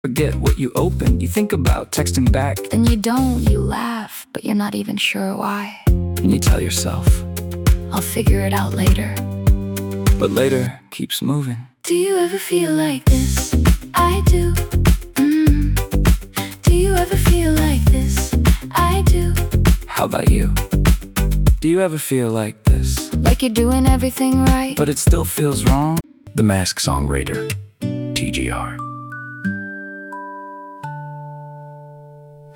Forget what you open, you think about texting back. Then you don't, you laugh, but you're not even sure why. And you tell yourself, I'll figure it out later. but later keeps moving. Do you ever feel like this? I do. Do you ever feel like this? I do. How about you? Do you ever feel like this? Like you're doing everything right, But it still feels wrong? The Masked Songwriter, TGR.